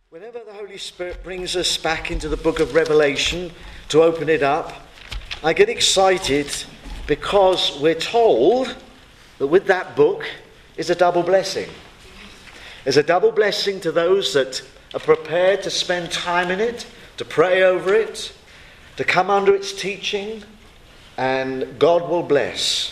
Whenever the Holy Spirit brings us back into the book of Revelation to open it up, I get excited because we're told that with that book is a double blessing. There's a double blessing to those that are prepared to spend time in it, to pray over it, to come under its teaching, and God will bless.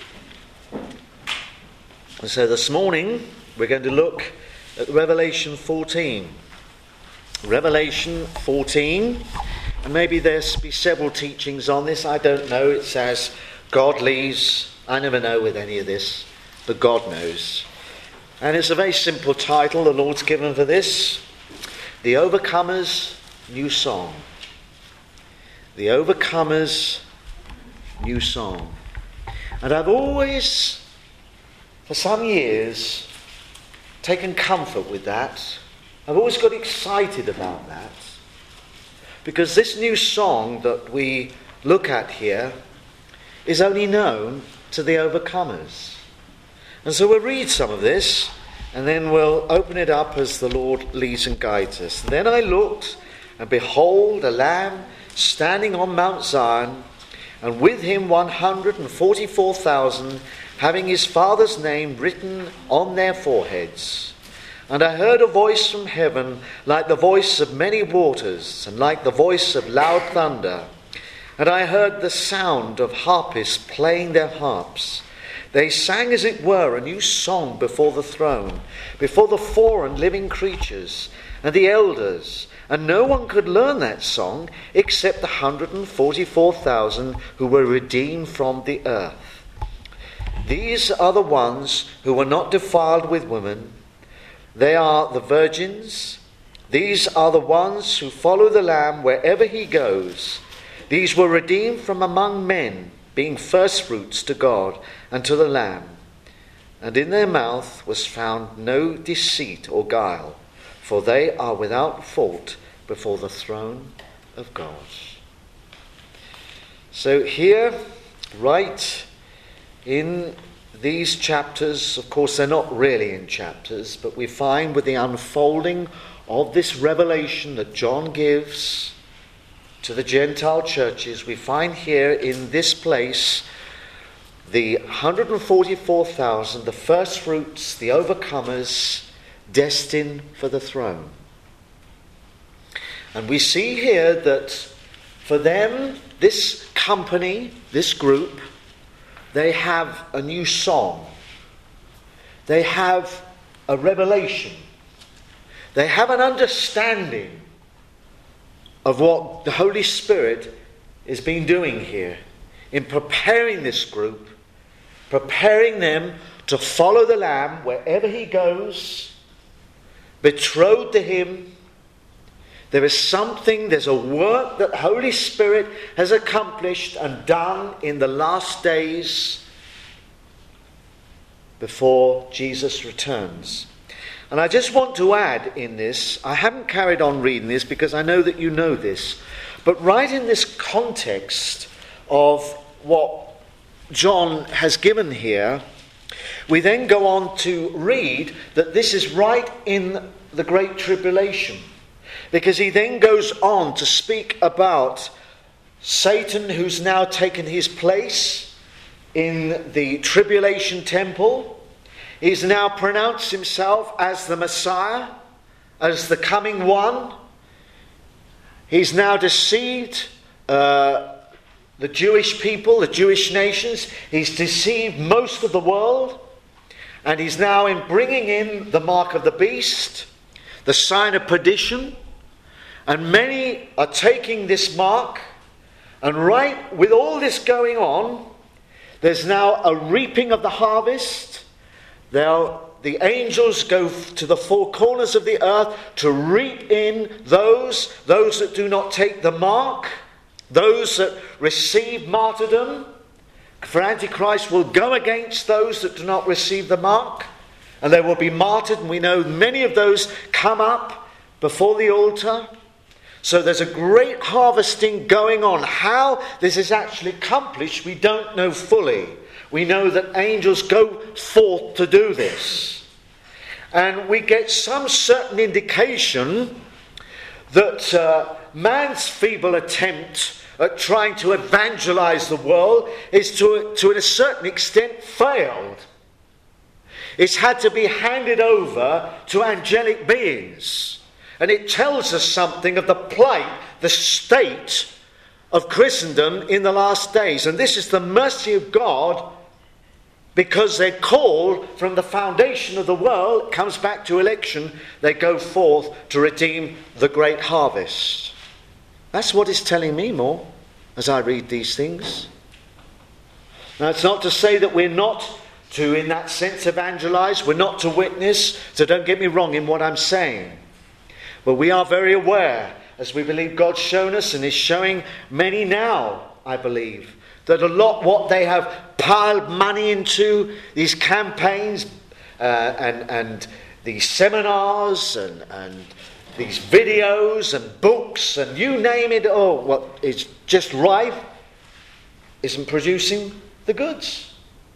And so this morning we're going to look at Revelation 14. Revelation 14, and maybe there'll be several teachings on this, I don't know. It's as God leads. I never know with any of this, but God knows. And it's a very simple title the Lord's given for this: The Overcomer's New Song. The Overcomer's New Song. And I've always, for some years, taken comfort with that. I've always got excited about that, because this new song that we look at here is only known to the overcomers. And so we'll read some of this, and then we'll open it up as the Lord leads and guides us. And then I looked, and behold, a Lamb standing on Mount Zion, and with him 144,000, having his Father's name written on their foreheads. And I heard a voice from heaven, like the voice of many waters, and like the voice of loud thunder. And I heard the sound of harpists playing their harps. They sang, as it were, a new song before the throne, before the four and living creatures, and the elders. And no one could learn that song except the 144,000 who were redeemed from the earth. These are the ones who were not defiled with women. They are the virgins. These are the ones who follow the Lamb wherever he goes. These were redeemed from among men, being firstfruits to God and to the Lamb. And in their mouth was found no deceit or guile, for they are without fault before the throne of God. So here, right in these chapters, of course they're not really in chapters, but we find with the unfolding of this revelation that John gives to the Gentile churches, we find here in this place the 144,000, the first fruits, the overcomers, destined for the throne. And we see here that for them, this company, this group, they have a new song. They have a revelation. They have an understanding of what the Holy Spirit has been doing here in preparing this group, preparing them to follow the Lamb wherever he goes, betrothed to him. There is something, there's a work that the Holy Spirit has accomplished and done in the last days before Jesus returns. And I just want to add in this, I haven't carried on reading this because I know that you know this, but right in this context of what John has given here, we then go on to read that this is right in the Great Tribulation. Because he then goes on to speak about Satan, who's now taken his place in the tribulation temple. He's now pronounced himself as the Messiah, as the coming one. He's now deceived the Jewish people, the Jewish nations. He's deceived most of the world. And he's now in bringing in the mark of the beast, the sign of perdition. And many are taking this mark, and right with all this going on, there's now a reaping of the harvest. Now the angels go to the four corners of the earth to reap in those that do not take the mark, those that receive martyrdom. For Antichrist will go against those that do not receive the mark, and they will be martyred, and we know many of those come up before the altar. So there's a great harvesting going on. How this is actually accomplished, we don't know fully. We know that angels go forth to do this. And we get some certain indication that man's feeble attempt at trying to evangelize the world is to a certain extent failed. It's had to be handed over to angelic beings. And it tells us something of the plight, the state of Christendom in the last days. And this is the mercy of God, because they call from the foundation of the world, comes back to election, they go forth to redeem the great harvest. That's what it's telling me more as I read these things. Now, it's not to say that we're not to, in that sense, evangelize, we're not to witness, so don't get me wrong in what I'm saying. But we are very aware, as we believe God's shown us and is showing many now, I believe, that a lot what they have piled money into, these campaigns and these seminars and these videos and books and you name it, what is just rife, isn't producing the goods.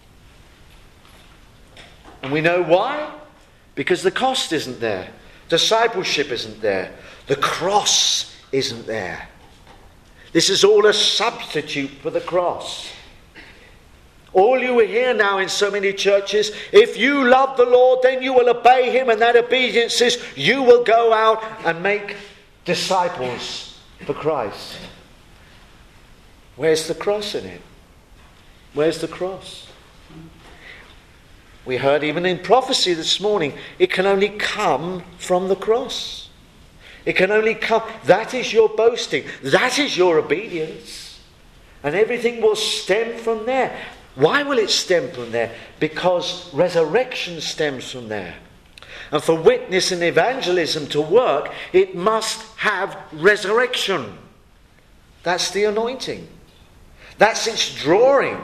And we know why? Because the cost isn't there. Discipleship isn't there. The cross isn't there. This is all a substitute for the cross. All you hear now in so many churches, if you love the Lord, then you will obey him, and that obedience is you will go out and make disciples for Christ. Where's the cross in it? Where's the cross? We heard even in prophecy this morning, it can only come from the cross. It can only come. That is your boasting. That is your obedience. And everything will stem from there. Why will it stem from there? Because resurrection stems from there. And for witness and evangelism to work, it must have resurrection. That's the anointing. That's its drawing.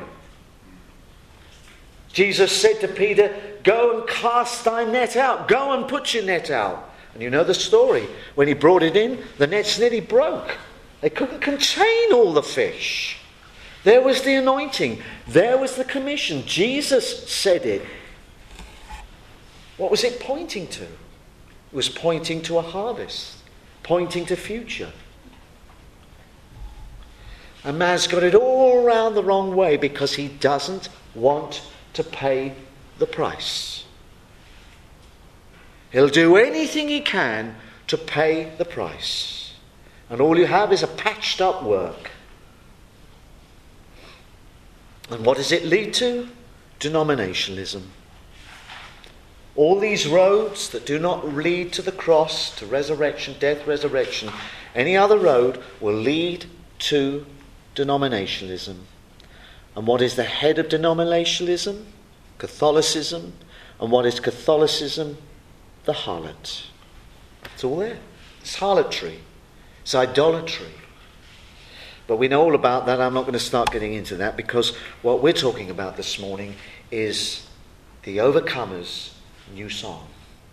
Jesus said to Peter, go and cast thy net out. Go and put your net out. And you know the story. When he brought it in, the nets nearly broke. They couldn't contain all the fish. There was the anointing. There was the commission. Jesus said it. What was it pointing to? It was pointing to a harvest. Pointing to future. And man's got it all around the wrong way because he doesn't want to pay the price. He'll do anything he can to pay the price. And all you have is a patched up work. And what does it lead to? Denominationalism. All these roads that do not lead to the cross, to resurrection, death, resurrection, any other road will lead to denominationalism. And what is the head of denominationalism? Catholicism. And what is Catholicism? The harlot. It's all there. It's harlotry. It's idolatry. But we know all about that. I'm not going to start getting into that because what we're talking about this morning is the Overcomers' new song.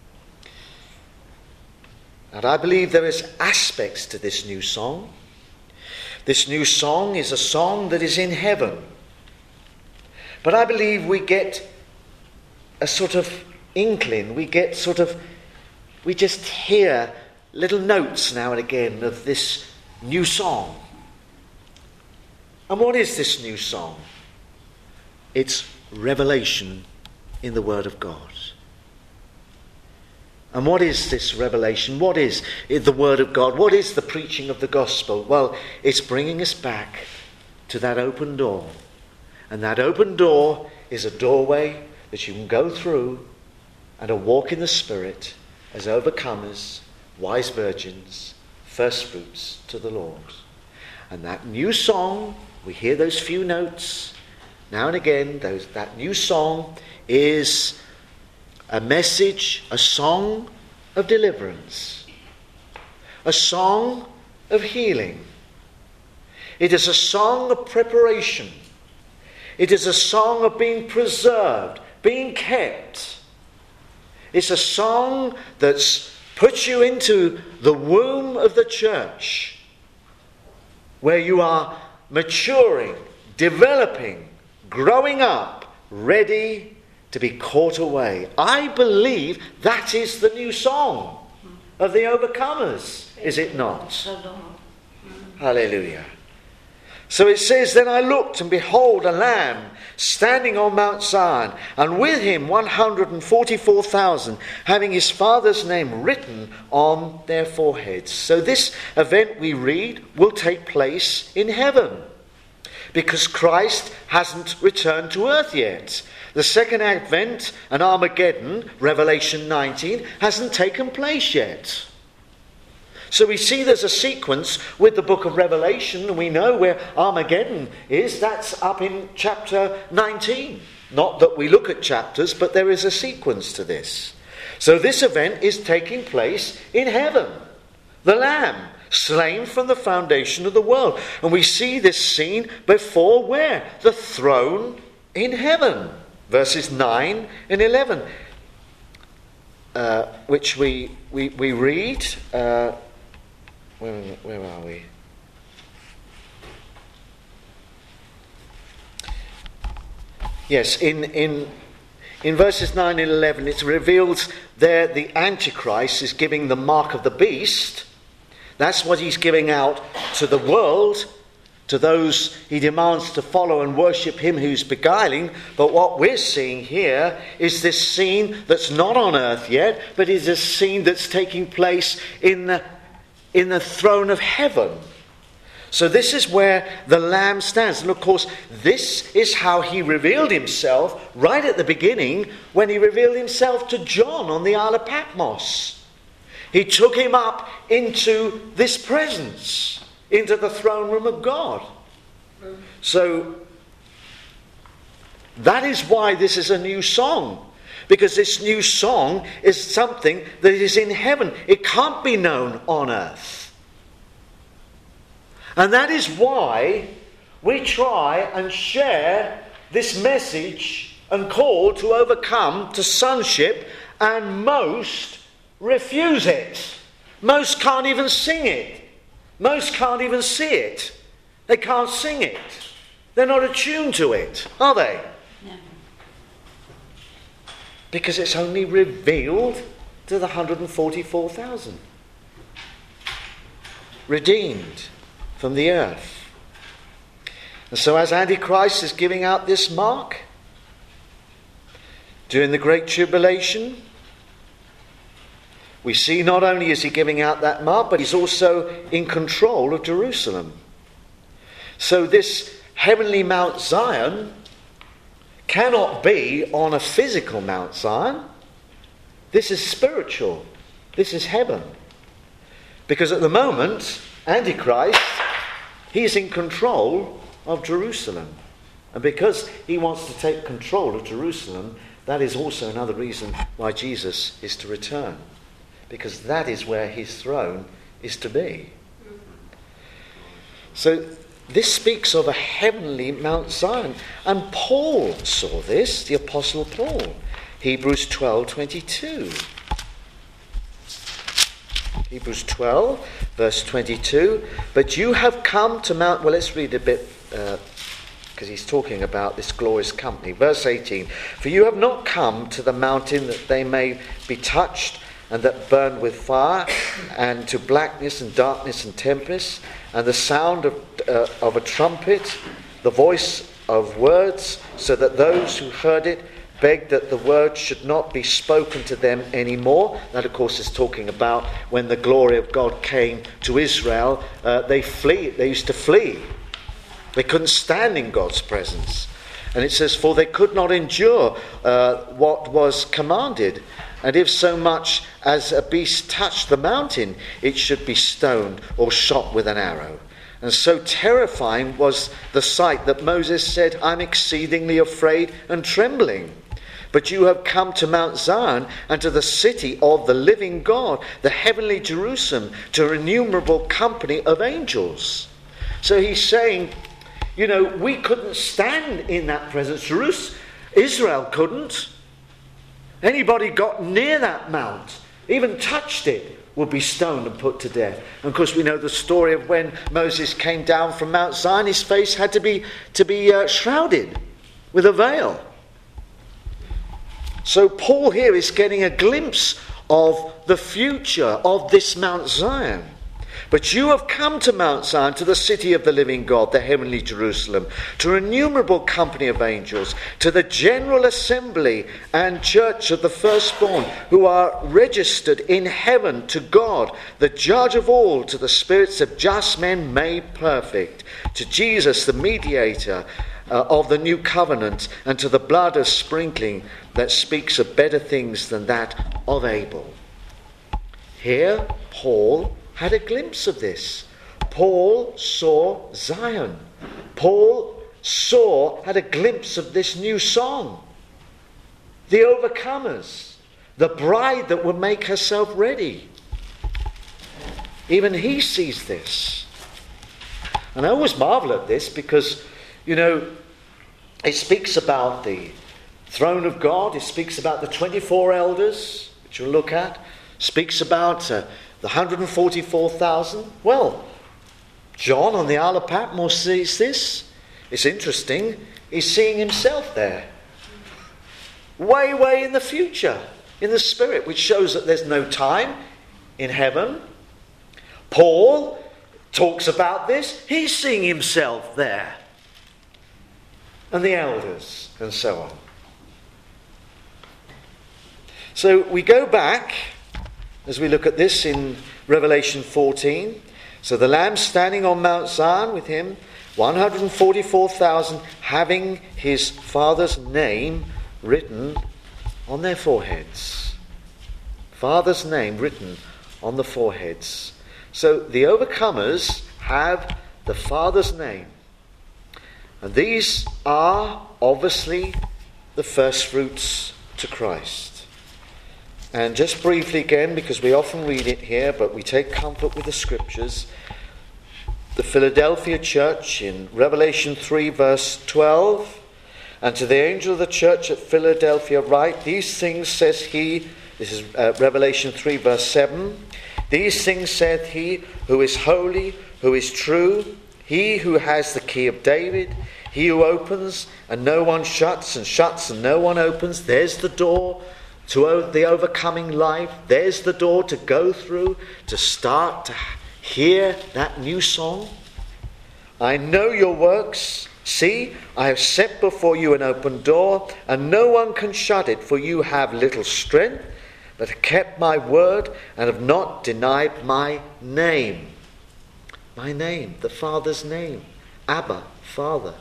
And I believe there is aspects to this new song. This new song is a song that is in heaven. But I believe we get a sort of inkling, we just hear little notes now and again of this new song. And what is this new song? It's revelation in the Word of God. And what is this revelation? What is the Word of God? What is the preaching of the gospel? Well, it's bringing us back to that open door. And that open door is a doorway that you can go through and a walk in the Spirit as overcomers, wise virgins, first fruits to the Lord. And that new song, we hear those few notes now and again. That new song is a message, a song of deliverance, a song of healing. It is a song of preparation. It is a song of being preserved, being kept. It's a song that's puts you into the womb of the church, where you are maturing, developing, growing up, ready to be caught away. I believe that is the new song. of the overcomers, is it not? Hallelujah. So it says, then I looked, and behold, a lamb standing on Mount Zion, and with him 144,000, having his father's name written on their foreheads. So this event we read will take place in heaven, because Christ hasn't returned to earth yet. The second advent and Armageddon, Revelation 19, hasn't taken place yet. So we see there's a sequence with the book of Revelation, and we know where Armageddon is. That's up in chapter 19. Not that we look at chapters, but there is a sequence to this. So this event is taking place in heaven. The Lamb, slain from the foundation of the world. And we see this scene before where? The throne in heaven. Verses 9 and 11. Which we read... Where are we? Yes, in verses 9 and 11, it reveals there the Antichrist is giving the mark of the beast. That's what he's giving out to the world, to those he demands to follow and worship him who's beguiling. But what we're seeing here is this scene that's not on earth yet, but is a scene that's taking place in the throne of heaven. So this is where the Lamb stands. And of course, this is how he revealed himself right at the beginning, when he revealed himself to John on the Isle of Patmos. He took him up into this presence, into the throne room of God. So that is why this is a new song. Because this new song is something that is in heaven. It can't be known on earth. And that is why we try and share this message and call to overcome to sonship, and most refuse it. Most can't even sing it. Most can't even see it. They can't sing it. They're not attuned to it, are they? Because it's only revealed to the 144,000. Redeemed from the earth. And so as Antichrist is giving out this mark during the Great Tribulation, we see not only is he giving out that mark, but he's also in control of Jerusalem. So this heavenly Mount Zion cannot be on a physical Mount Zion. This is spiritual. This is heaven. Because at the moment, Antichrist, he's in control of Jerusalem. And because he wants to take control of Jerusalem, that is also another reason why Jesus is to return. Because that is where his throne is to be. So this speaks of a heavenly Mount Zion. And Paul saw this, the Apostle Paul. Hebrews 12:22. Hebrews 12, verse 22. But you have come to Mount... Well, let's read a bit, because he's talking about this glorious company. Verse 18. For you have not come to the mountain that they may be touched, and that burn with fire, and to blackness and darkness and tempest, and the sound of a trumpet, the voice of words, so that those who heard it begged that the word should not be spoken to them anymore. That, of course, is talking about when the glory of God came to Israel. They used to flee. They couldn't stand in God's presence. And it says, for they could not endure what was commanded. And if so much as a beast touched the mountain, it should be stoned or shot with an arrow. And so terrifying was the sight that Moses said, I'm exceedingly afraid and trembling. But you have come to Mount Zion and to the city of the living God, the heavenly Jerusalem, to an innumerable company of angels. So he's saying, we couldn't stand in that presence. Israel couldn't. Anybody got near that mount, even touched it, would be stoned and put to death. And of course we know the story of when Moses came down from Mount Zion, his face had to be shrouded with a veil. So Paul here is getting a glimpse of the future of this Mount Zion. But you have come to Mount Zion, to the city of the living God, the heavenly Jerusalem, to an innumerable company of angels, to the general assembly and church of the firstborn who are registered in heaven, to God, the judge of all, to the spirits of just men made perfect, to Jesus, the mediator of the new covenant, and to the blood of sprinkling that speaks of better things than that of Abel. Here, Paul had a glimpse of this. Paul saw Zion. Paul had a glimpse of this new song. The overcomers, the bride that will make herself ready. Even he sees this. And I always marvel at this because, it speaks about the throne of God. It speaks about the 24 elders, which we'll look at. Speaks about the 144,000. Well, John on the Isle of Patmos sees this. It's interesting. He's seeing himself there. Way, way in the future, in the spirit, which shows that there's no time in heaven. Paul talks about this. He's seeing himself there. And the elders, and so on. So we go back, as we look at this in Revelation 14. So the Lamb standing on Mount Zion with him, 144,000 having his Father's name written on their foreheads. Father's name written on the foreheads. So the overcomers have the Father's name. And these are obviously the first fruits to Christ. And just briefly again, because we often read it here, but we take comfort with the scriptures. The Philadelphia church in Revelation 3 verse 12. And to the angel of the church at Philadelphia write, these things says he, this is Revelation 3 verse 7. These things saith he who is holy, who is true, he who has the key of David, he who opens and no one shuts, and shuts and no one opens. There's the door to the overcoming life. There's the door to go through, to start to hear that new song. I know your works. See, I have set before you an open door, and no one can shut it, for you have little strength, but have kept my word, and have not denied my name. My name, the Father's name. Abba, Father.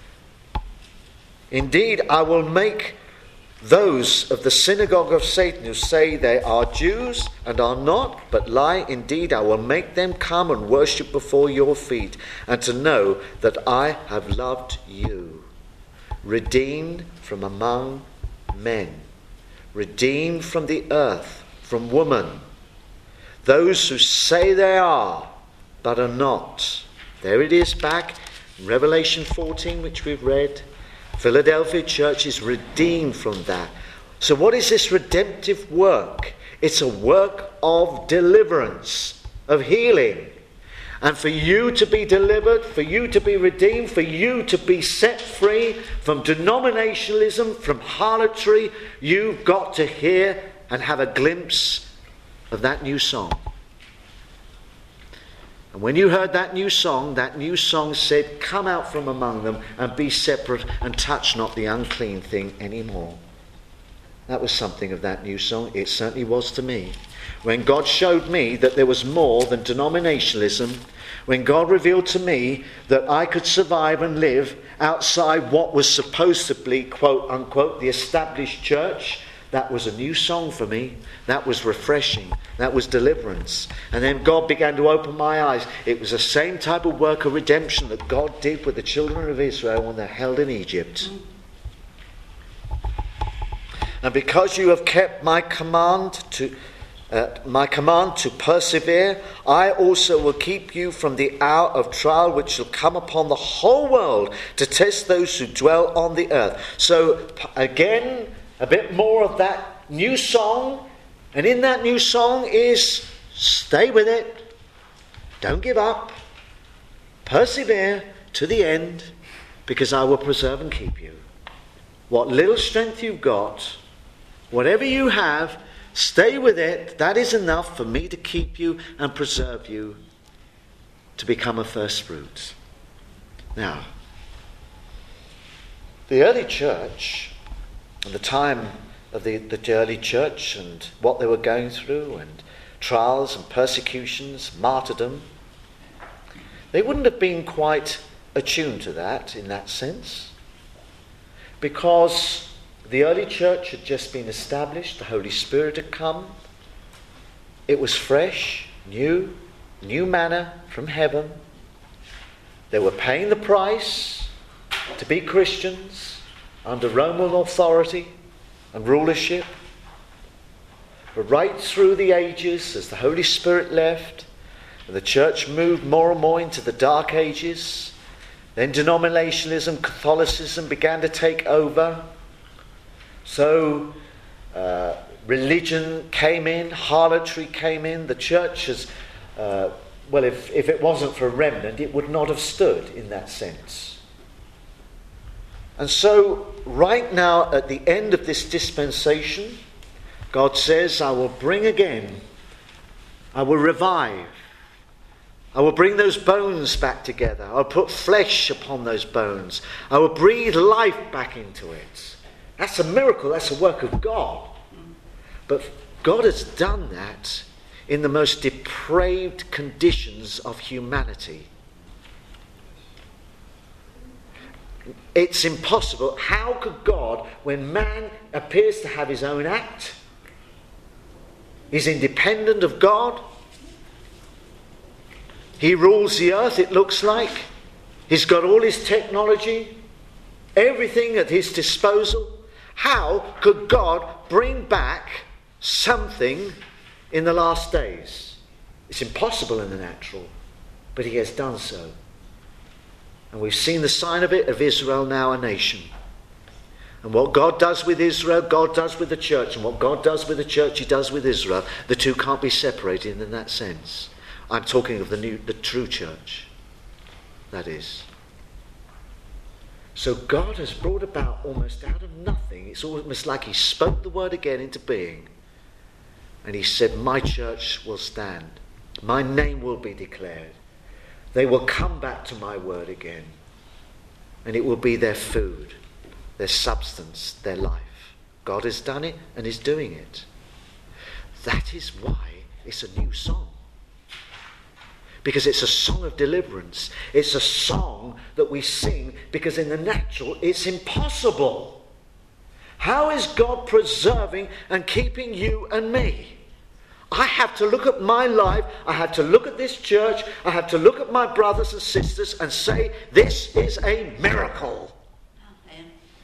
Indeed, I will make those of the synagogue of Satan who say they are Jews and are not, but lie, indeed, I will make them come and worship before your feet, and to know that I have loved you, redeemed from among men, redeemed from the earth, from woman, those who say they are, but are not. There it is back in Revelation 14, which we've read. Philadelphia church is redeemed from that. So what is this redemptive work? It's a work of deliverance, of healing. And for you to be delivered, for you to be redeemed, for you to be set free from denominationalism, from harlotry, you've got to hear and have a glimpse of that new song. And when you heard that new song said, come out from among them and be separate and touch not the unclean thing anymore. That was something of that new song. It certainly was to me. When God showed me that there was more than denominationalism, when God revealed to me that I could survive and live outside what was supposed to be, quote unquote, the established church, that was a new song for me. That was refreshing. That was deliverance. And then God began to open my eyes. It was the same type of work of redemption that God did with the children of Israel when they're held in Egypt. And because you have kept my command to persevere, I also will keep you from the hour of trial which shall come upon the whole world to test those who dwell on the earth. So again, a bit more of that new song. And in that new song is, stay with it. Don't give up. Persevere to the end, because I will preserve and keep you. What little strength you've got, whatever you have, Stay with it. That is enough for me to keep you and preserve you to become a first fruit. Now, the early church, and the time of the early church and what they were going through, and trials and persecutions, martyrdom, they wouldn't have been quite attuned to that in that sense, because the early church had just been established, the Holy Spirit had come, it was fresh, new manna from heaven. They were paying the price to be Christians under Roman authority and rulership. But right through the ages, as the Holy Spirit left, and the church moved more and more into the Dark Ages, then denominationalism, Catholicism began to take over. So religion came in, harlotry came in. The church has, if it wasn't for a remnant, it would not have stood in that sense. And so right now at the end of this dispensation, God says, I will bring again, I will revive, I will bring those bones back together, I'll put flesh upon those bones, I will breathe life back into it. That's a miracle, that's a work of God. But God has done that in the most depraved conditions of humanity. It's impossible. How could God, when man appears to have his own act, he's independent of God, he rules the earth, it looks like, he's got all his technology, everything at his disposal, how could God bring back something in the last days? It's impossible in the natural, but he has done so. And we've seen the sign of it, of Israel now a nation. And what God does with Israel, God does with the church. And what God does with the church, he does with Israel. The two can't be separated in that sense. I'm talking of the true church. That is. So God has brought about almost out of nothing. It's almost like he spoke the word again into being. And he said, my church will stand. My name will be declared. They will come back to my word again. And it will be their food, their substance, their life. God has done it and is doing it. That is why it's a new song. Because it's a song of deliverance. It's a song that we sing because in the natural it's impossible. How is God preserving and keeping you and me? I have to look at my life, I have to look at this church, I have to look at my brothers and sisters and say, this is a miracle. Amen.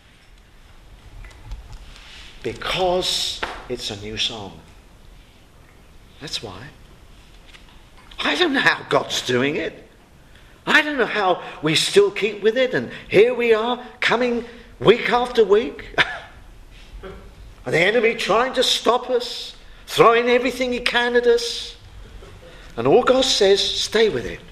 Because it's a new song. That's why. I don't know how God's doing it. I don't know how we still keep with it, and here we are coming week after week. And the enemy trying to stop us, throwing everything he can at us. And all God says, stay with it.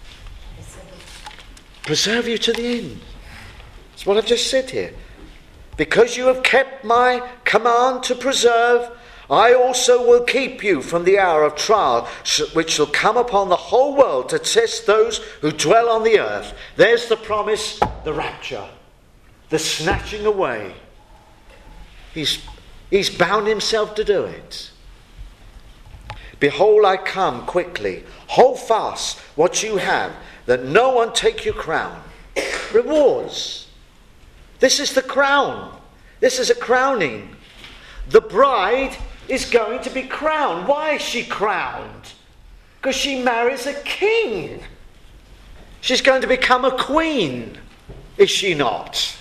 Preserve you to the end. That's what I've just said here. Because you have kept my command to preserve, I also will keep you from the hour of trial which shall come upon the whole world to test those who dwell on the earth. There's the promise, the rapture, the snatching away. He's bound himself to do it. Behold, I come quickly. Hold fast what you have, that no one take your crown. Rewards. This is the crown. This is a crowning. The bride is going to be crowned. Why is she crowned? Because she marries a king. She's going to become a queen, is she not?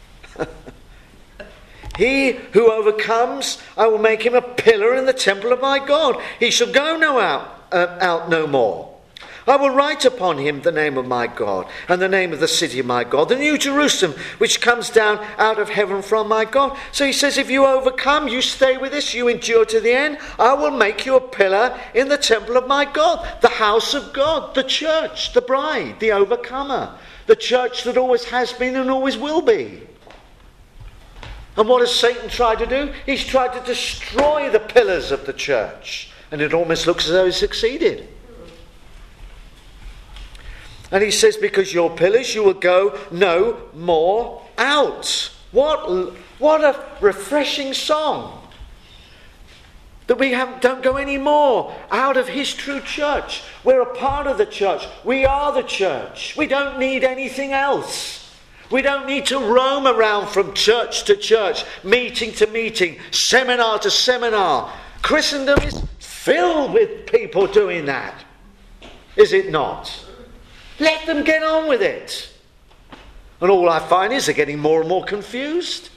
He who overcomes, I will make him a pillar in the temple of my God. He shall go out no more. I will write upon him the name of my God and the name of the city of my God, the new Jerusalem, which comes down out of heaven from my God. So he says, if you overcome, you stay with us, you endure to the end, I will make you a pillar in the temple of my God, the house of God, the church, the bride, the overcomer, the church that always has been and always will be. And what has Satan tried to do? He's tried to destroy the pillars of the church. And it almost looks as though he succeeded. And he says, because your pillars, you will go no more out. What a refreshing song. That we don't go any more out of his true church. We're a part of the church. We are the church. We don't need anything else. We don't need to roam around from church to church, meeting to meeting, seminar to seminar. Christendom is filled with people doing that. Is it not? Let them get on with it. And all I find is they're getting more and more confused.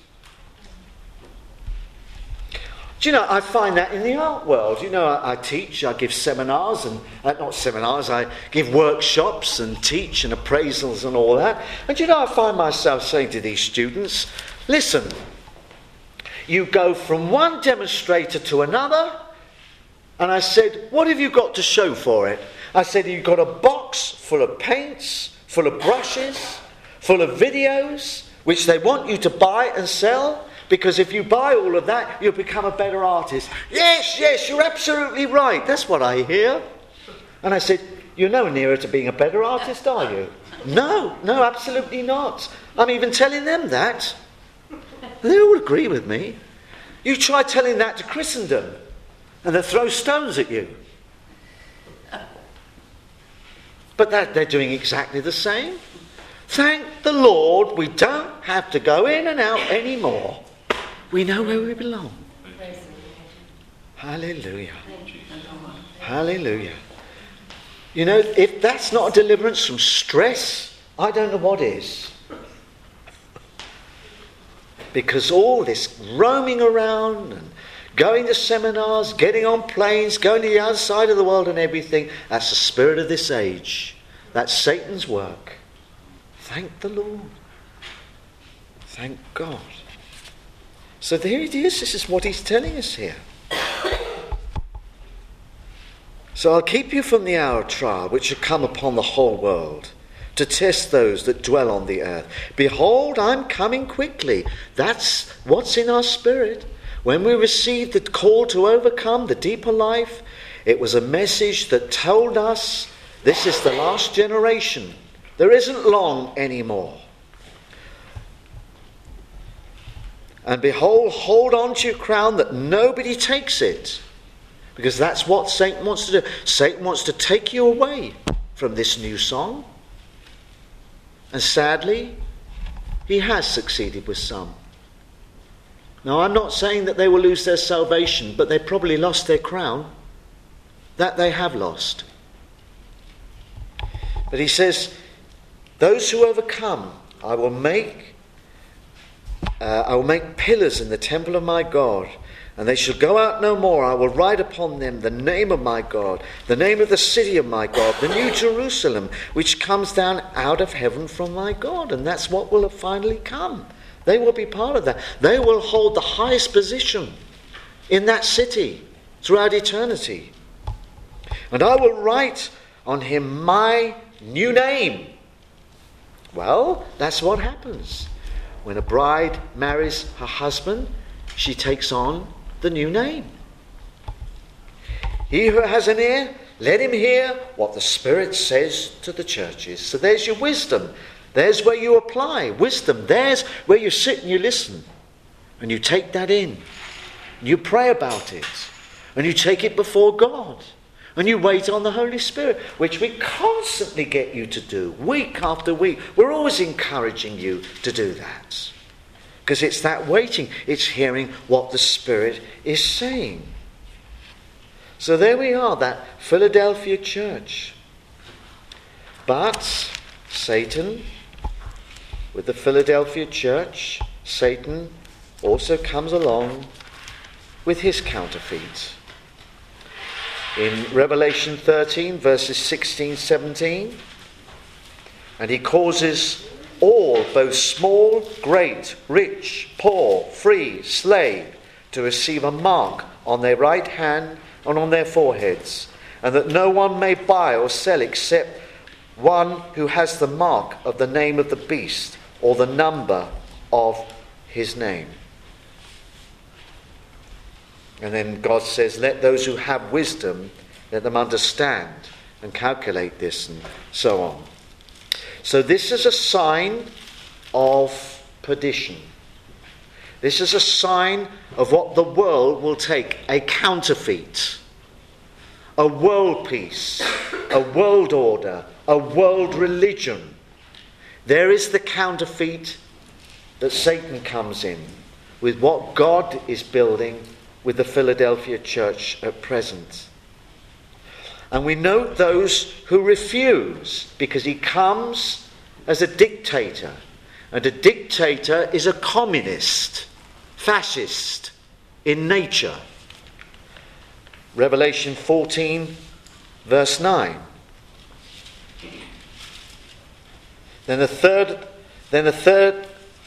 Do you know, I find that in the art world. You know, I teach, I give seminars, and not seminars, I give workshops and teach and appraisals and all that. And you know, I find myself saying to these students, listen, you go from one demonstrator to another, and I said, what have you got to show for it? I said, you've got a box full of paints, full of brushes, full of videos, which they want you to buy and sell. Because if you buy all of that, you'll become a better artist. Yes, you're absolutely right. That's what I hear. And I said, you're no nearer to being a better artist, are you? No, absolutely not. I'm even telling them that. They all agree with me. You try telling that to Christendom, and they'll throw stones at you. But they're doing exactly the same. Thank the Lord, we don't have to go in and out anymore. We know where we belong. Hallelujah. Hallelujah. You know, if that's not a deliverance from stress, I don't know what is. Because all this roaming around and going to seminars, getting on planes, going to the other side of the world and everything, that's the spirit of this age. That's Satan's work. Thank the Lord. Thank God. So there it is. This is what he's telling us here. So I'll keep you from the hour of trial, which shall come upon the whole world, to test those that dwell on the earth. Behold, I'm coming quickly. That's what's in our spirit. When we received the call to overcome the deeper life, it was a message that told us this is the last generation. There isn't long anymore. And behold, hold on to your crown that nobody takes it. Because that's what Satan wants to do. Satan wants to take you away from this new song. And sadly, he has succeeded with some. Now, I'm not saying that they will lose their salvation, but they probably lost their crown. That they have lost. But he says, those who overcome, I will make pillars in the temple of my God, and they shall go out no more. I will write upon them the name of my God, the name of the city of my God, the new Jerusalem, which comes down out of heaven from my God. And that's what will have finally come. They will be part of that. They will hold the highest position in that city throughout eternity. And I will write on him my new name. Well, that's what happens. When a bride marries her husband, she takes on the new name. He who has an ear, let him hear what the Spirit says to the churches. So there's your wisdom. There's where you apply wisdom. There's where you sit and you listen. And you take that in. And you pray about it. And you take it before God. And you wait on the Holy Spirit, which we constantly get you to do, week after week. We're always encouraging you to do that. Because it's that waiting. It's hearing what the Spirit is saying. So there we are, that Philadelphia church. But Satan, with the Philadelphia church, Satan also comes along with his counterfeit. In Revelation 13, verses 16, 17, and he causes all, both small, great, rich, poor, free, slave, to receive a mark on their right hand and on their foreheads, and that no one may buy or sell except one who has the mark of the name of the beast or the number of his name. And then God says, let those who have wisdom, let them understand and calculate this, and so on. So this is a sign of perdition. This is a sign of what the world will take, a counterfeit, a world peace, a world order, a world religion. There is the counterfeit that Satan comes in with what God is building with the Philadelphia church at present. And we note those who refuse, because he comes as a dictator. And a dictator is a communist, fascist in nature. Revelation 14, verse 9. Then the third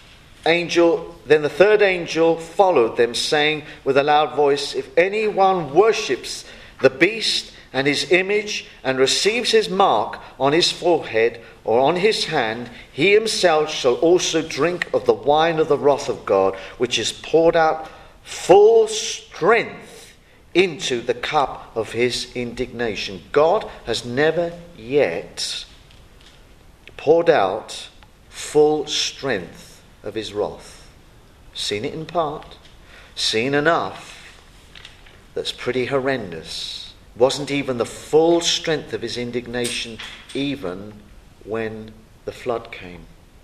angel followed them, saying with a loud voice, if anyone worships the beast and his image and receives his mark on his forehead or on his hand, he himself shall also drink of the wine of the wrath of God, which is poured out full strength into the cup of his indignation. God has never yet poured out full strength of his wrath. Seen it in part, seen enough that's pretty horrendous. Wasn't even the full strength of his indignation even when the flood came.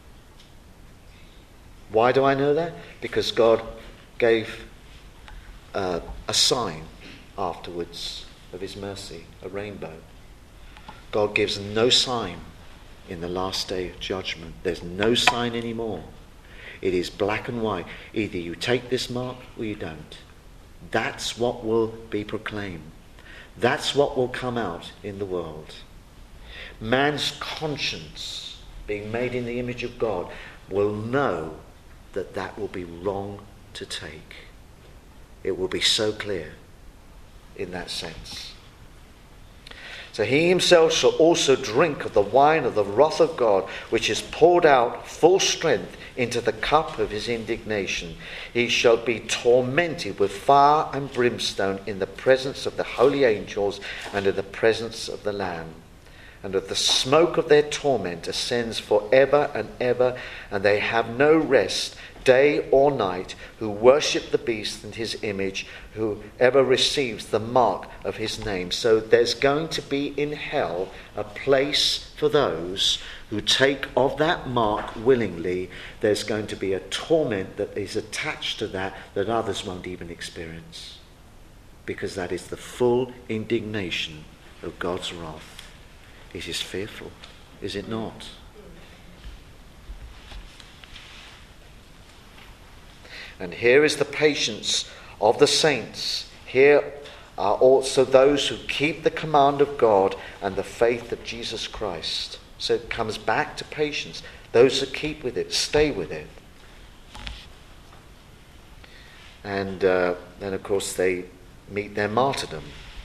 Why do I know that? Because God gave a sign afterwards of his mercy, a rainbow. God gives no sign in the last day of judgment. There's no sign anymore. It is black and white. Either you take this mark or you don't. That's what will be proclaimed. That's what will come out in the world. Man's conscience, being made in the image of God, will know that that will be wrong to take. It will be so clear in that sense. So he himself shall also drink of the wine of the wrath of God, which is poured out full strength into the cup of his indignation. He shall be tormented with fire and brimstone in the presence of the holy angels and in the presence of the Lamb. And of the smoke of their torment ascends forever and ever, and they have no rest day or night, who worship the beast and his image, whoever receives the mark of his name. So there's going to be in hell a place for those who take of that mark willingly. There's going to be a torment that is attached to that others won't even experience, because that is the full indignation of God's wrath. It is fearful, is it not? And here is the patience of the saints. Here are also those who keep the command of God and the faith of Jesus Christ. So it comes back to patience. Those that keep with it, stay with it. And then, of course, they meet their martyrdom.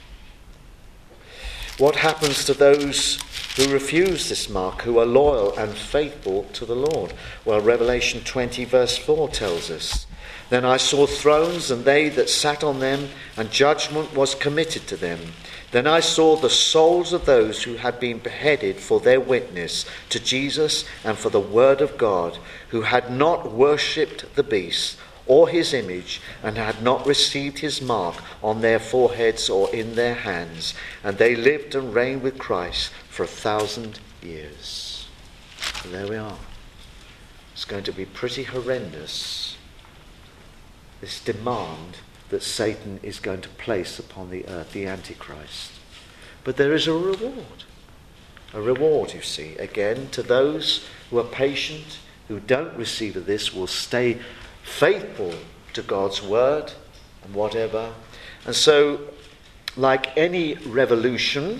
What happens to those who refuse this mark, who are loyal and faithful to the Lord? Well, Revelation 20 verse 4 tells us, then I saw thrones, and they that sat on them, and judgment was committed to them. Then I saw the souls of those who had been beheaded for their witness to Jesus and for the word of God, who had not worshipped the beast or his image, and had not received his mark on their foreheads or in their hands. And they lived and reigned with Christ for 1,000 years. And there we are. It's going to be pretty horrendous, this demand that Satan is going to place upon the earth, the Antichrist. But there is a reward. A reward, you see. Again, to those who are patient, who don't receive of this, will stay faithful to God's word and whatever. And so, like any revolution,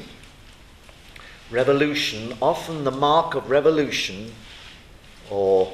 often the mark of revolution, or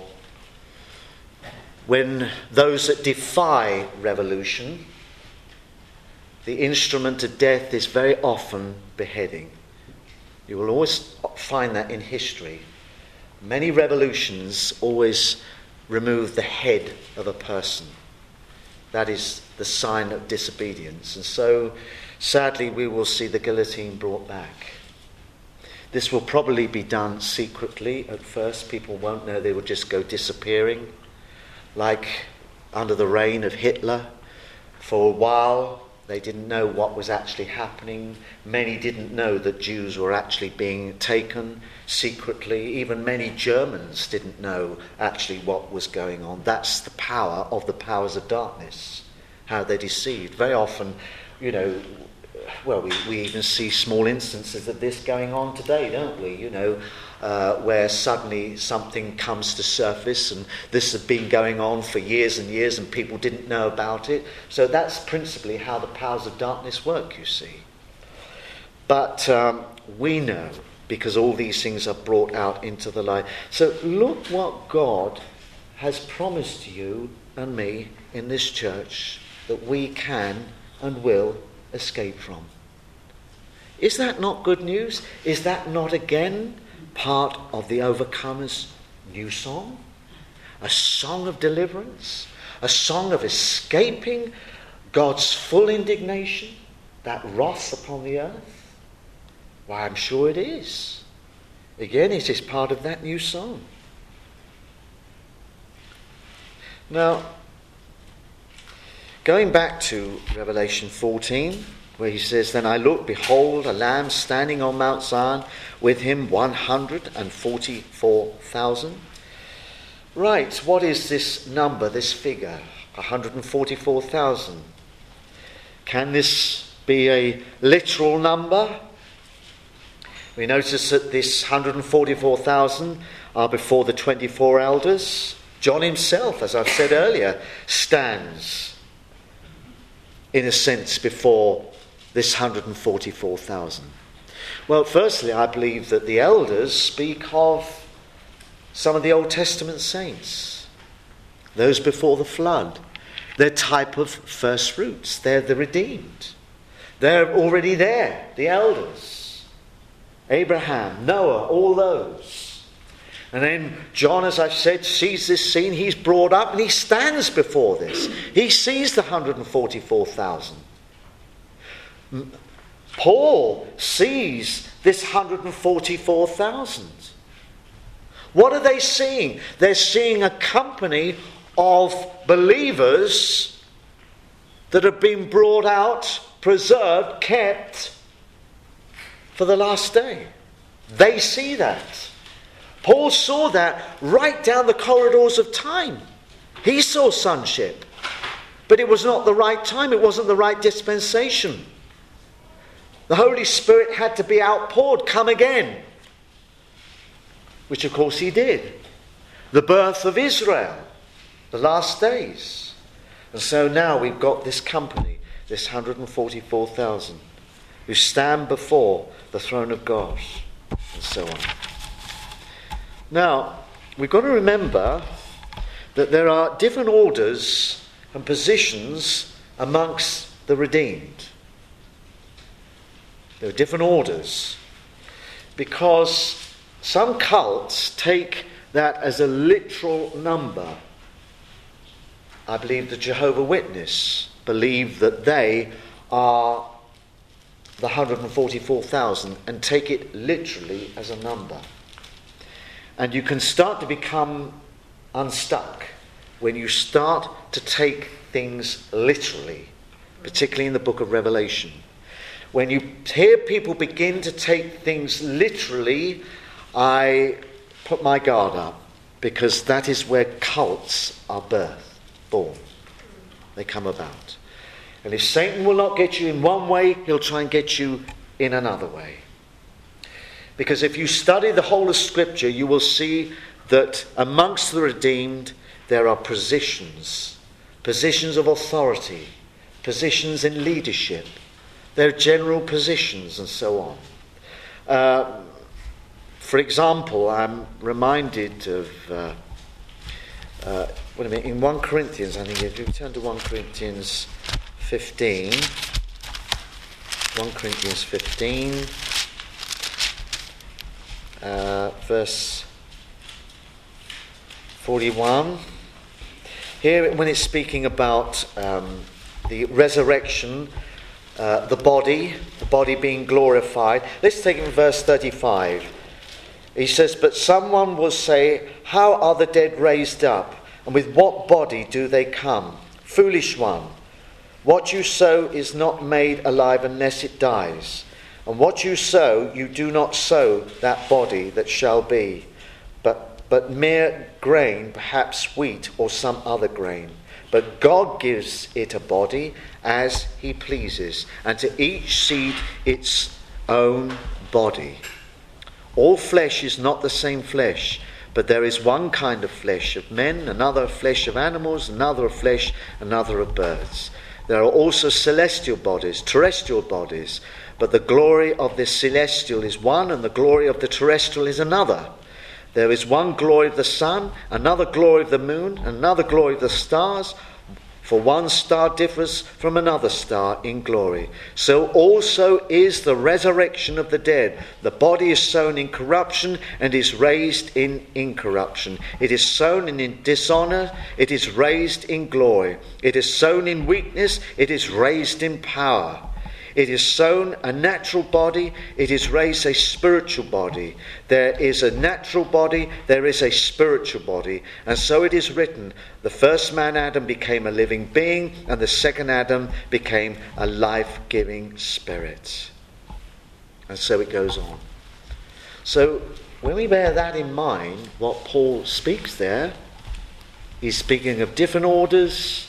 when those that defy revolution, the instrument of death is very often beheading. You will always find that in history. Many revolutions always remove the head of a person. That is the sign of disobedience. And so, sadly, we will see the guillotine brought back. This will probably be done secretly at first. People won't know. They will just go disappearing, like under the reign of Hitler. For a while, they didn't know what was actually happening. Many didn't know that Jews were actually being taken secretly. Even many Germans didn't know actually what was going on. That's the power of the powers of darkness, how they deceived. Very often, well, we even see small instances of this going on today, don't we? Where suddenly something comes to surface, and this has been going on for years and years and people didn't know about it. So that's principally how the powers of darkness work, you see. But we know, because all these things are brought out into the light. So look what God has promised you and me in this church that we can and will escape from. Is that not good news? Is that not again part of the Overcomer's new song? A song of deliverance, a song of escaping God's full indignation, that wrath upon the earth? Why, I'm sure it is. Again, it is part of that new song. Now, going back to Revelation 14, where he says, "Then I looked, behold, a lamb standing on Mount Zion, with him 144,000. Right, what is this number, this figure? 144,000. Can this be a literal number? We notice that this 144,000 are before the 24 elders. John himself, as I've said earlier, stands in a sense before this 144,000. Well, firstly, I believe that the elders speak of some of the Old Testament saints, those before the flood. They're type of first fruits. They're the redeemed. They're already there, the elders. Abraham, Noah, all those. And then John, as I've said, sees this scene. He's brought up and he stands before this. He sees the 144,000. Paul sees this 144,000. What are they seeing? They're seeing a company of believers that have been brought out, preserved, kept for the last day. They see that. Paul saw that right down the corridors of time. He saw sonship. But it was not the right time. It wasn't the right dispensation. The Holy Spirit had to be outpoured, come again. Which of course he did. The birth of Israel, the last days. And so now we've got this company, this 144,000, who stand before the throne of God, and so on. Now, we've got to remember that there are different orders and positions amongst the redeemed. There are different orders, because some cults take that as a literal number. I believe the Jehovah's Witness believe that they are the 144,000 and take it literally as a number. And you can start to become unstuck when you start to take things literally, particularly in the book of Revelation. When you hear people begin to take things literally, I put my guard up, because that is where cults are born. They come about. And if Satan will not get you in one way, he'll try and get you in another way. Because if you study the whole of Scripture, you will see that amongst the redeemed, there are positions of authority, positions in leadership. There are general positions and so on. For example, I'm reminded of, in 1 Corinthians, I think if you turn to 1 Corinthians 15, 1 Corinthians 15, verse 41. Here, when it's speaking about the resurrection, the body being glorified, let's take it in verse 35. He says, "But someone will say, 'How are the dead raised up? And with what body do they come?' Foolish one, what you sow is not made alive unless it dies. And what you sow, you do not sow that body that shall be, but mere grain, perhaps wheat or some other grain. But God gives it a body as he pleases, and to each seed its own body. All flesh is not the same flesh, but there is one kind of flesh of men, another flesh of animals, another of flesh, another of birds. There are also celestial bodies, terrestrial bodies, but the glory of the celestial is one, and the glory of the terrestrial is another. There is one glory of the sun, another glory of the moon, another glory of the stars, for one star differs from another star in glory. So also is the resurrection of the dead. The body is sown in corruption and is raised in incorruption. It is sown in dishonor, it is raised in glory. It is sown in weakness, it is raised in power. It is sown a natural body, it is raised a spiritual body. There is a natural body, there is a spiritual body. And so it is written, the first man Adam became a living being, and the second Adam became a life-giving spirit. And so it goes on. So when we bear that in mind, what Paul speaks there, he's speaking of different orders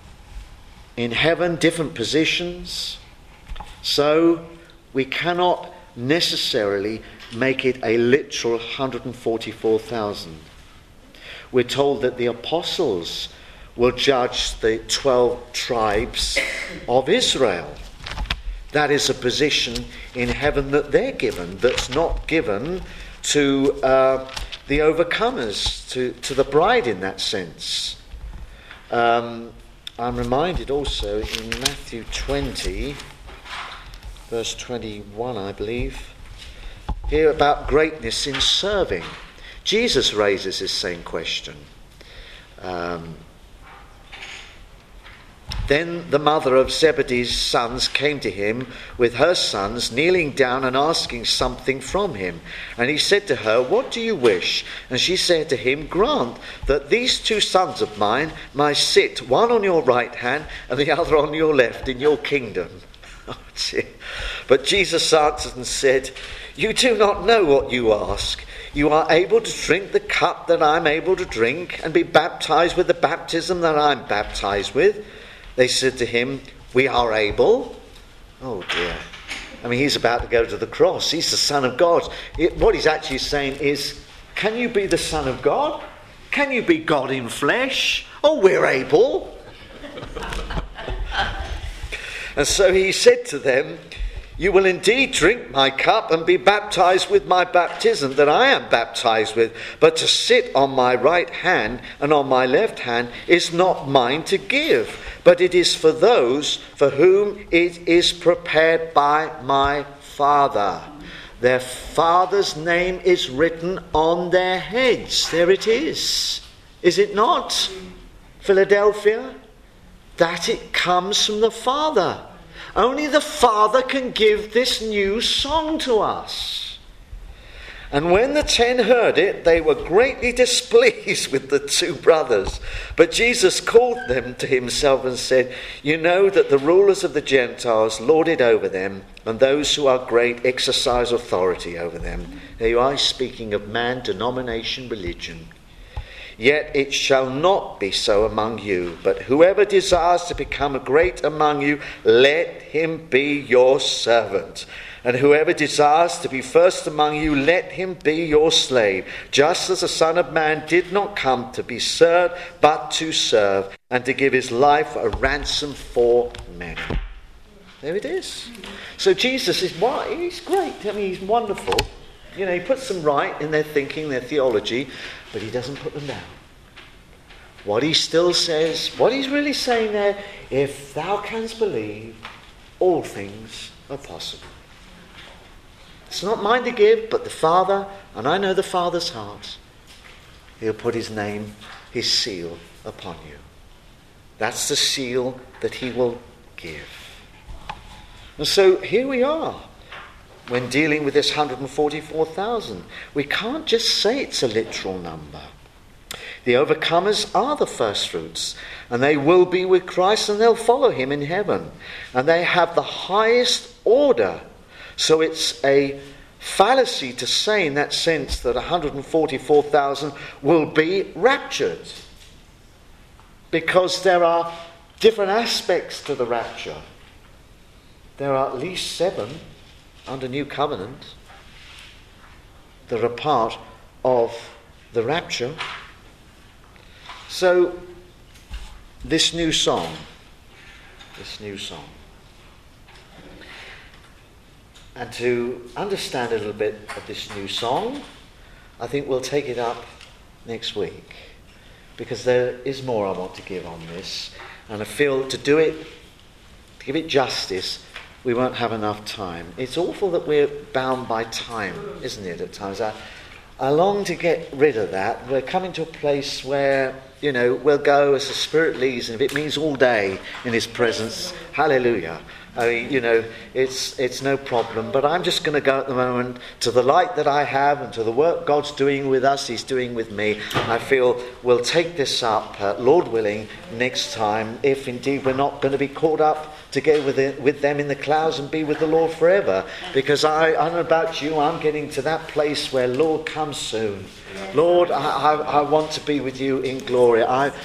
in heaven, different positions. So we cannot necessarily make it a literal 144,000. We're told that the apostles will judge the 12 tribes of Israel. That is a position in heaven that they're given, that's not given to the overcomers, to the bride in that sense. I'm reminded also in Matthew 20, verse 21, I believe, here about greatness in serving. Jesus raises this same question. Then the mother of Zebedee's sons came to him with her sons, kneeling down and asking something from him. And he said to her, "What do you wish?" And she said to him, "Grant that these 2 sons of mine may sit, one on your right hand and the other on your left, in your kingdom." But Jesus answered and said, "You do not know what you ask. You are able to drink the cup that I am able to drink, and be baptized with the baptism that I am baptized with?" They said to him, "We are able." Oh dear. I mean, he's about to go to the cross. He's the Son of God. What he's actually saying is, can you be the Son of God? Can you be God in flesh? Oh, we're able. And so he said to them, "You will indeed drink my cup and be baptized with my baptism that I am baptized with. But to sit on my right hand and on my left hand is not mine to give, but it is for those for whom it is prepared by my Father. Their Father's name is written on their heads." There it is. Is it not, Philadelphia? That it comes from the Father. Only the Father can give this new song to us. And when the 10 heard it, they were greatly displeased with the 2 brothers. But Jesus called them to himself and said, "You know that the rulers of the Gentiles lord it over them, and those who are great exercise authority over them." There you are, speaking of man, denomination, religion. "Yet it shall not be so among you, but whoever desires to become great among you, let him be your servant. And whoever desires to be first among you, let him be your slave, just as the Son of Man did not come to be served, but to serve, and to give his life a ransom for many." There it is. So Jesus is he's great. I mean, he's wonderful. You know, he puts them right in their thinking, their theology, but he doesn't put them down. What he still says, what he's really saying there, if thou canst believe, all things are possible. It's not mine to give, but the Father, and I know the Father's heart. He'll put his name, his seal upon you. That's the seal that he will give. And so here we are. When dealing with this 144,000, we can't just say it's a literal number. The overcomers are the first fruits, and they will be with Christ and they'll follow him in heaven. And they have the highest order. So it's a fallacy to say in that sense that 144,000 will be raptured. Because there are different aspects to the rapture. There are at least 7 under New Covenant that are part of the rapture. So this new song, and to understand a little bit of this new song, I think we'll take it up next week, because there is more I want to give on this, and I feel to give it justice, we won't have enough time. It's awful that we're bound by time, isn't it, at times? I long to get rid of that. We're coming to a place where, we'll go as the Spirit leads, and if it means all day in his presence, hallelujah. I mean, it's no problem. But I'm just going to go at the moment to the light that I have and to the work God's doing with us, he's doing with me. I feel we'll take this up, Lord willing, next time, if indeed we're not going to be caught up together with them in the clouds and be with the Lord forever. Because I don't know about you, I'm getting to that place where, Lord, come soon. Lord, I want to be with you in glory.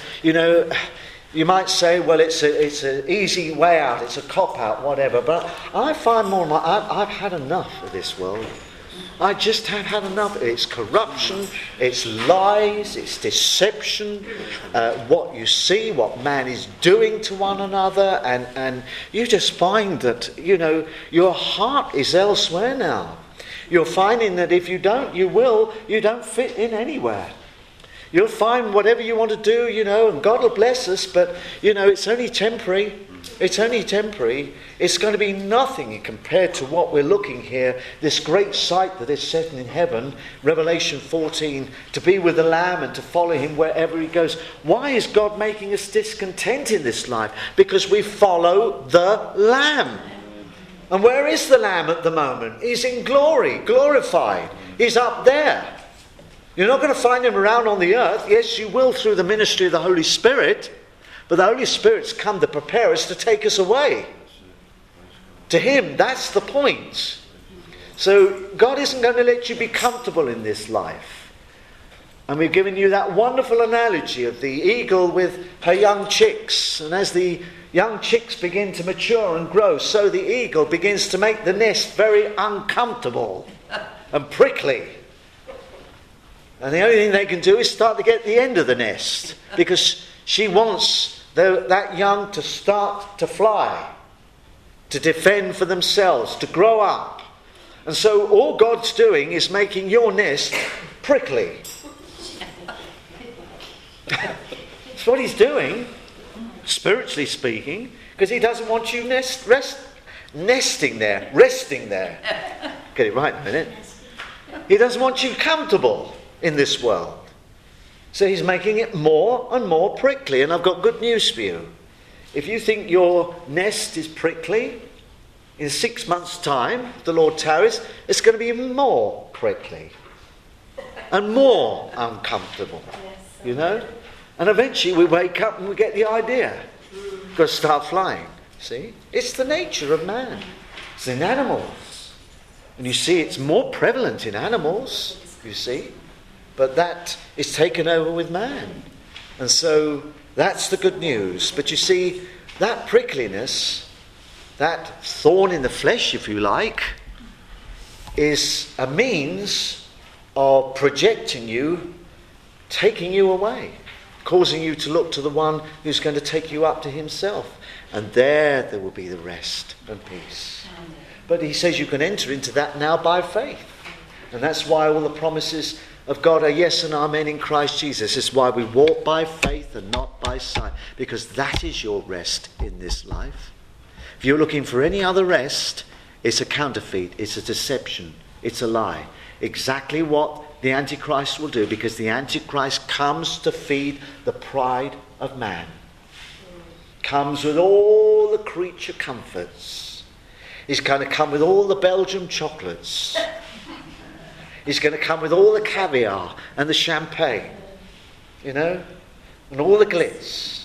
You might say, well, it's an easy way out, it's a cop-out, whatever. But I find more and more, I've had enough of this world. I just have had enough. It's corruption, it's lies, it's deception, what you see, what man is doing to one another. And you just find that, your heart is elsewhere now. You're finding that if you don't, you don't fit in anywhere. You'll find whatever you want to do, and God will bless us, but, it's only temporary. It's only temporary. It's going to be nothing compared to what we're looking here, this great sight that is set in heaven, Revelation 14, to be with the Lamb and to follow him wherever he goes. Why is God making us discontent in this life? Because we follow the Lamb. And where is the Lamb at the moment? He's in glory, glorified. He's up there. You're not going to find him around on the earth. Yes, you will through the ministry of the Holy Spirit. But the Holy Spirit's come to prepare us to take us away to him. That's the point. So God isn't going to let you be comfortable in this life. And we've given you that wonderful analogy of the eagle with her young chicks. And as the young chicks begin to mature and grow, so the eagle begins to make the nest very uncomfortable and prickly. And the only thing they can do is start to get the end of the nest, because she wants that young to start to fly, to defend for themselves, to grow up. And so all God's doing is making your nest prickly. That's what he's doing, spiritually speaking, because he doesn't want you resting there. Get it right in a minute. He doesn't want you comfortable in this world. So he's making it more and more prickly. And I've got good news for you. If you think your nest is prickly, in 6 months' time, if the Lord tarries, it's going to be even more prickly and more uncomfortable. And eventually we wake up and we get the idea. We've got to start flying. See? It's the nature of man. It's in animals. And you see, it's more prevalent in animals, you see. But that is taken over with man. And so that's the good news. But you see, that prickliness, that thorn in the flesh, if you like, is a means of projecting you, taking you away, causing you to look to the one who's going to take you up to himself. And there will be the rest and peace. But he says you can enter into that now by faith. And that's why all the promises of God are yes and amen in Christ Jesus. It's why we walk by faith and not by sight, because that is your rest in this life. If you're looking for any other rest, it's a counterfeit, it's a deception, it's a lie. Exactly what the Antichrist will do, because the Antichrist comes to feed the pride of man. comes with all the creature comforts. He's going to come with all the Belgian chocolates. He's going to come with all the caviar and the champagne, and all the glitz.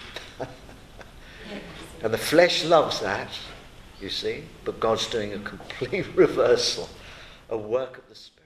And the flesh loves that, you see, but God's doing a complete reversal, a work of the Spirit.